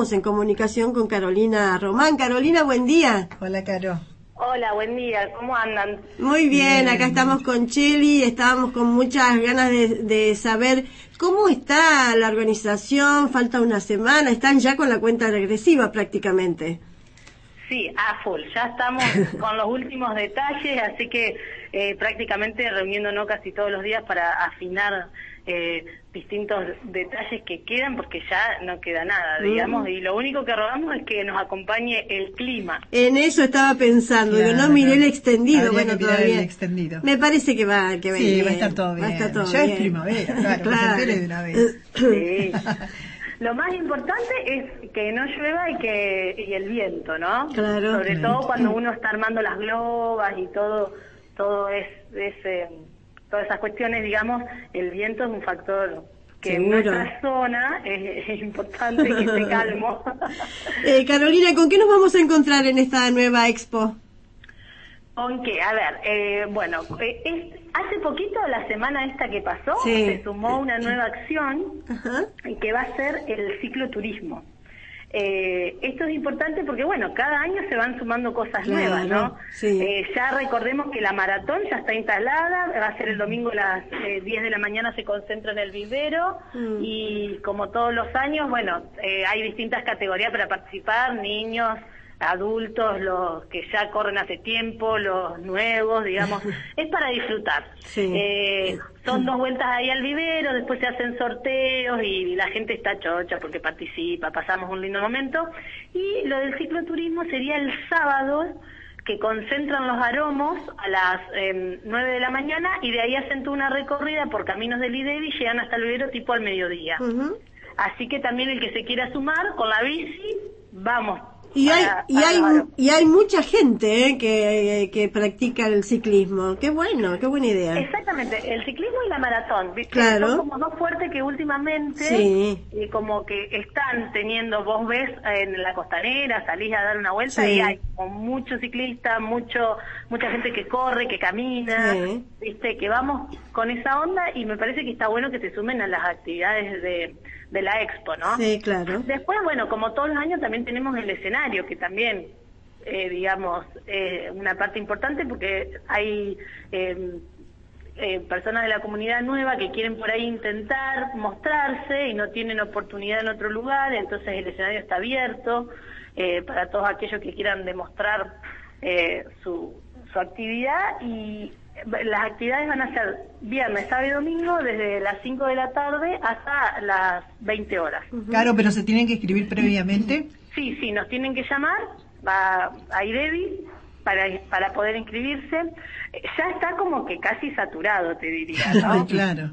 estamos en comunicación con Carolina Román. Carolina, buen día. Hola, Caro. Hola, buen día, ¿cómo andan? Muy bien, acá estamos con Cheli, estábamos con muchas ganas de saber cómo está la organización, falta una semana, están ya con la cuenta regresiva prácticamente. Sí, a full, ya estamos con los últimos detalles, así que prácticamente reuniéndonos casi todos los días para afinar distintos detalles que quedan, porque ya no queda nada, digamos, y lo único que rogamos es que nos acompañe el clima. En eso estaba pensando, Claro, no miré el extendido, habría bueno, que mirar todavía. el extendido. Me parece que va Sí, bien. va a estar todo bien. Va a estar todo ya bien. es primavera, claro, que se entere de una vez. Sí. Lo más importante es que no llueva y el viento, ¿no? Claro. Sobre todo cuando uno está armando las globas y todo todas esas cuestiones, digamos, el viento es un factor que Seguro. en nuestra zona es importante que esté calmo. Carolina, ¿con qué nos vamos a encontrar en esta nueva expo? Aunque, a ver, hace poquito, la semana esta que pasó, Sí. se sumó una nueva acción Ajá. que va a ser el cicloturismo. Esto es importante porque, bueno, cada año se van sumando cosas Claro, nuevas, ¿no? sí. Ya recordemos que la maratón ya está instalada, va a ser el domingo a las 10 de la mañana, se concentra en el vivero, y como todos los años, bueno, hay distintas categorías para participar, niños, adultos, los que ya corren hace tiempo, los nuevos, digamos, es para disfrutar. Sí. Son 2 vueltas ahí al vivero, después se hacen sorteos y la gente está chocha porque participa, pasamos un lindo momento. Y lo del cicloturismo sería el sábado, que concentran los aromos a las 9 de la mañana y de ahí hacen toda una recorrida por caminos del IDEVI y llegan hasta el vivero tipo al mediodía. Así que también el que se quiera sumar con la bici, vamos. Y hay mucha gente que practica el ciclismo. Qué bueno, qué buena idea. Exactamente, el ciclismo y la maratón, ¿viste? Claro. Son como dos fuertes que últimamente Sí. como que están teniendo, vos ves en la costanera, salís a dar una vuelta, Sí. y hay como muchos ciclistas, mucha gente que corre, que camina, Sí. ¿viste? Que vamos con esa onda y me parece que está bueno que se sumen a las actividades de la expo, ¿no? Sí, claro. Después, bueno, como todos los años también tenemos el escenario, que también, digamos, una parte importante porque hay personas de la comunidad nueva que quieren por ahí intentar mostrarse y no tienen oportunidad en otro lugar, entonces el escenario está abierto para todos aquellos que quieran demostrar su actividad, y las actividades van a ser viernes, sábado y domingo desde las 5 de la tarde hasta las 20 horas. Claro, pero se tienen que escribir previamente. Sí, nos tienen que llamar a IDEVI para poder inscribirse. Ya está como que casi saturado, te diría, ¿no? Claro.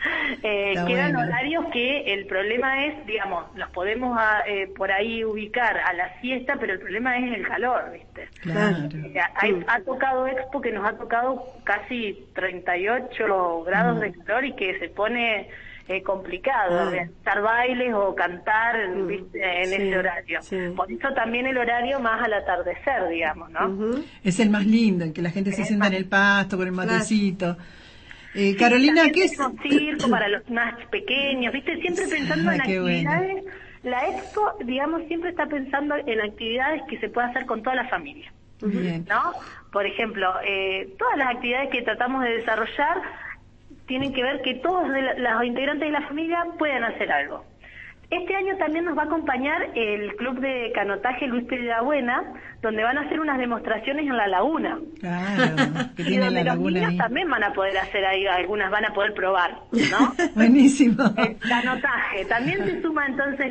Quedan bueno. horarios que el problema es, digamos, los podemos por ahí ubicar a la siesta, pero el problema es el calor, ¿viste? Claro. Ha tocado expo que nos ha tocado casi 38 grados de calor y que se pone complicado realizar bailes o cantar, ¿viste? En Sí, ese horario. sí. Por eso también el horario más al atardecer, digamos, ¿no? Es el más lindo, en que la gente se sienta en el pasto con el matecito. Carolina, También ¿qué es? tenemos circo para los más pequeños, ¿viste? Siempre pensando en Qué bueno. actividades. La expo, digamos, siempre está pensando en actividades que se pueda hacer con toda la familia, Bien. ¿no? Por ejemplo, todas las actividades que tratamos de desarrollar tienen que ver que todos los integrantes de la familia puedan hacer algo. Este año también nos va a acompañar el Club de Canotaje Luis Piedrabuena, donde van a hacer unas demostraciones en la laguna. Claro, que Y tiene donde la los laguna niños ahí. también van a poder hacer ahí, algunas van a poder probar, ¿no? Buenísimo. El canotaje. También se suma entonces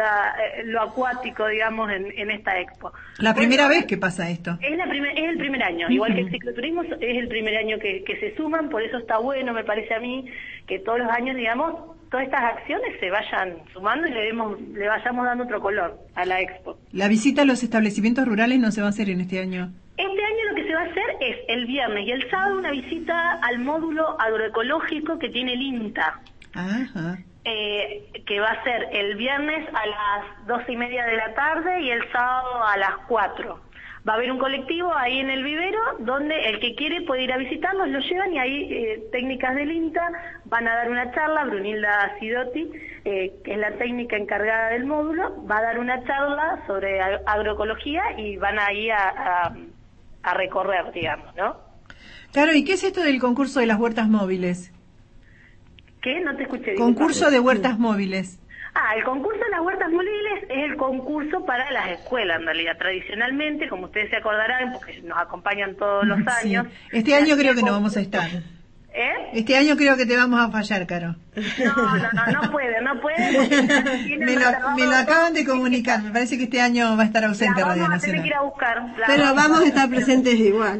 lo acuático, digamos, en esta expo. La primera vez que pasa esto. Es el primer año, igual que el cicloturismo es el primer año que se suman, por eso está bueno, me parece a mí, que todos los años, digamos, todas estas acciones se vayan sumando y le vayamos dando otro color a la expo. La visita a los establecimientos rurales no se va a hacer en este año. Este año lo que se va a hacer es el viernes y el sábado una visita al módulo agroecológico que tiene el INTA. Ajá. Que va a ser el viernes a las 2:30 de la tarde y el sábado a las 4. Va a haber un colectivo ahí en el vivero donde el que quiere puede ir a visitarlos, lo llevan y ahí técnicas del INTA van a dar una charla. Brunilda Sidotti, que es la técnica encargada del módulo, va a dar una charla sobre agroecología y van ahí a recorrer, digamos, ¿no? Claro, ¿y qué es esto del concurso de las huertas móviles? ¿Qué? No te escuché. Concurso de huertas móviles. El concurso de las huertas móviles es el concurso para las escuelas, en realidad. Tradicionalmente, como ustedes se acordarán, porque nos acompañan todos los años. Sí. Este año creo que no vamos a estar. Este año creo que te vamos a fallar, Caro. No puede. Me lo acaban de comunicar. Me parece que este año va a estar ausente Radio Nacional. Vamos a tener que ir a buscar. Pero vamos a estar presentes igual.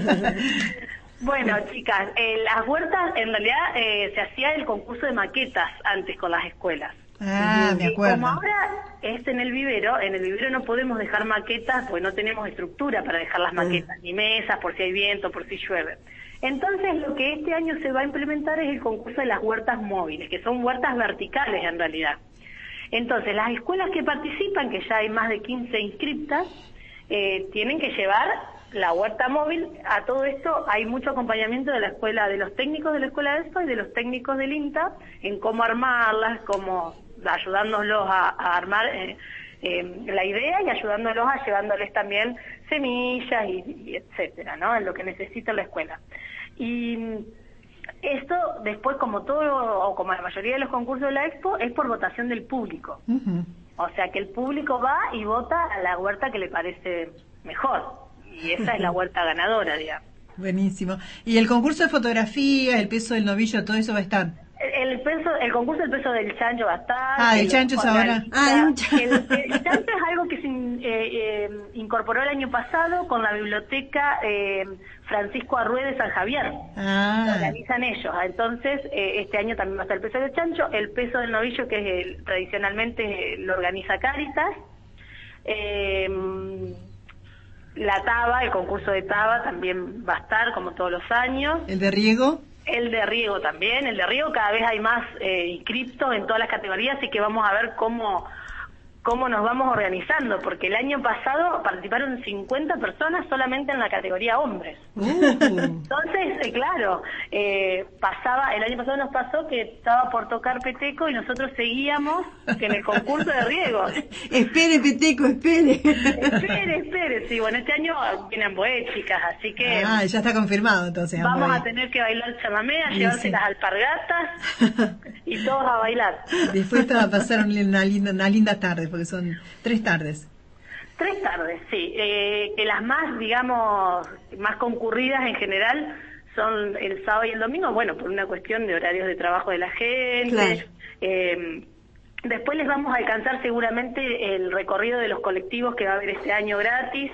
Bueno, chicas, las huertas, en realidad se hacía el concurso de maquetas antes con las escuelas. Me acuerdo. Como ahora es en el vivero no podemos dejar maquetas porque no tenemos estructura para dejar las maquetas, ni mesas por si hay viento, por si llueve. Entonces lo que este año se va a implementar es el concurso de las huertas móviles, que son huertas verticales en realidad. Entonces las escuelas que participan, que ya hay más de 15 inscriptas, tienen que llevar la huerta móvil. A todo esto hay mucho acompañamiento de la escuela, de los técnicos de la escuela de ESPA y de los técnicos del INTA en cómo armarlas, cómo ayudándolos a armar la idea y ayudándolos a llevándoles también semillas y etcétera, ¿no? En lo que necesita la escuela. Y esto después, como todo o como la mayoría de los concursos de la Expo, es por votación del público. O sea que el público va y vota a la huerta que le parece mejor. Y esa es la huerta ganadora, digamos. Buenísimo. ¿Y el concurso de fotografía, el peso del novillo, todo eso va a estar? El concurso del peso del chancho va a estar. El chancho es ahora. El chancho es algo que se incorporó el año pasado con la biblioteca Francisco Arrué de San Javier. Lo organizan ellos. Entonces, este año también va a estar el peso del chancho. El peso del novillo, que es tradicionalmente lo organiza Cáritas. La taba, el concurso de taba también va a estar, como todos los años. ¿El de riego? El de riego también. El de riego cada vez hay más inscriptos en todas las categorías, así que vamos a ver cómo nos vamos organizando, porque el año pasado participaron 50 personas solamente en la categoría hombres. Entonces, claro, el año pasado nos pasó que estaba por tocar Peteco y nosotros seguíamos en el concurso de riego. Espere, Peteco, espere. Espere, sí, bueno, este año vienen Boé, chicas, así que... ya está confirmado, entonces. Vamos a tener que bailar chamamé, a llevarse las alpargatas y todos a bailar. Después te va a pasar una linda tarde, porque son 3 tardes. 3 tardes, sí. Que las más, digamos, más concurridas en general son el sábado y el domingo, bueno, por una cuestión de horarios de trabajo de la gente. Claro. Después les vamos a alcanzar seguramente el recorrido de los colectivos que va a haber este año gratis.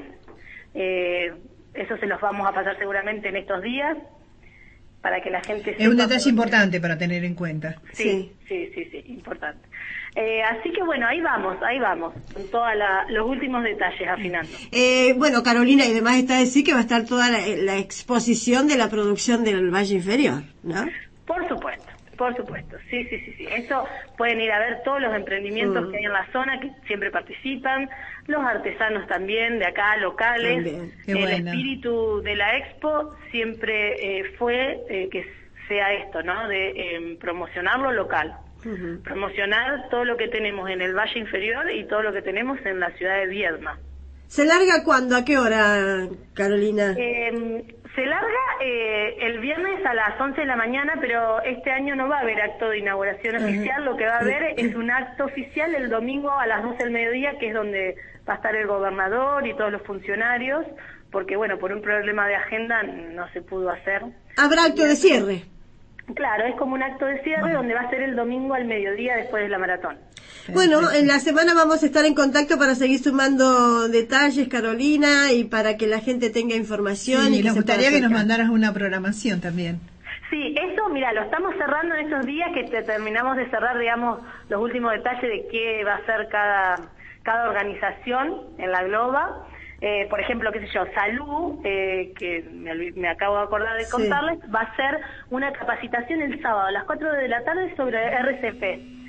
Eso se los vamos a pasar seguramente en estos días para que la gente sepa. Es un detalle importante para tener en cuenta. Sí, importante. Así que bueno, ahí vamos, con todos los últimos detalles afinando. Bueno, Carolina, y además está decir que va a estar toda la exposición de la producción del Valle Inferior, ¿no? Por supuesto, sí. Eso pueden ir a ver todos los emprendimientos que hay en la zona, que siempre participan, los artesanos también de acá, locales. El espíritu de la Expo siempre fue que sea esto, ¿no? De promocionar lo local. Promocionar todo lo que tenemos en el Valle Inferior y todo lo que tenemos en la ciudad de Viedma. ¿Se larga cuándo? ¿A qué hora, Carolina? Se larga el viernes a las 11 de la mañana, pero este año no va a haber acto de inauguración oficial. Lo que va a haber es un acto oficial el domingo a las 12 del mediodía, que es donde va a estar el gobernador y todos los funcionarios, porque bueno, por un problema de agenda no se pudo hacer. ¿Habrá acto de cierre? Claro, es como un acto de cierre donde va a ser el domingo al mediodía después de la maratón. Bueno, en la semana vamos a estar en contacto para seguir sumando detalles, Carolina, y para que la gente tenga información. Sí, y nos gustaría que nos mandaras una programación también. Sí, eso, mira, lo estamos cerrando en estos días, que terminamos de cerrar, digamos, los últimos detalles de qué va a ser cada organización en la Globa. Por ejemplo, qué sé yo, Salud, que me acabo de acordar de contarles, va a ser una capacitación el sábado a las 4 de la tarde sobre RCP.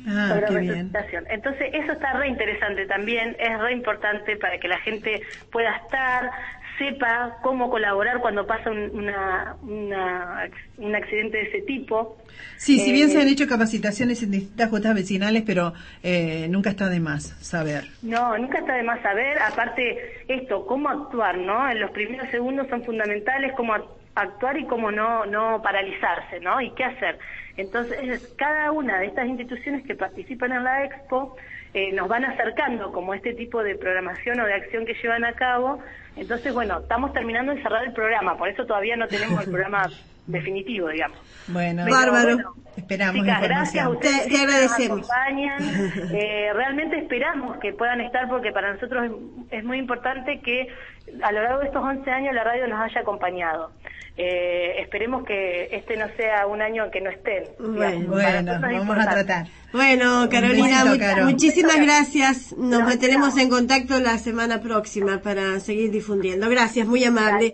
sobre qué bien. resucitación. Entonces eso está re interesante también, es re importante para que la gente pueda estar, sepa cómo colaborar cuando pasa un accidente de ese tipo. Sí, si bien se han hecho capacitaciones en distintas juntas vecinales, pero nunca está de más saber. No, nunca está de más saber, aparte esto, cómo actuar, ¿no? En los primeros segundos son fundamentales, cómo actuar y cómo no paralizarse, ¿no? Y qué hacer. Entonces, cada una de estas instituciones que participan en la Expo nos van acercando como este tipo de programación o de acción que llevan a cabo. Entonces, bueno, estamos terminando de cerrar el programa, por eso todavía no tenemos el programa definitivo, digamos. Bueno, bárbaro. Bueno, esperamos chicas, gracias a ustedes. Te agradecemos. Nos acompañan. Realmente esperamos que puedan estar porque para nosotros es muy importante que a lo largo de estos 11 años la radio nos haya acompañado. Esperemos que este no sea un año que no estén. Bueno, vamos a tratar. Bueno, Carolina, besito, Caro. muchísimas gracias. Nos mantenemos en contacto la semana próxima para seguir difundiendo. Gracias, muy amable.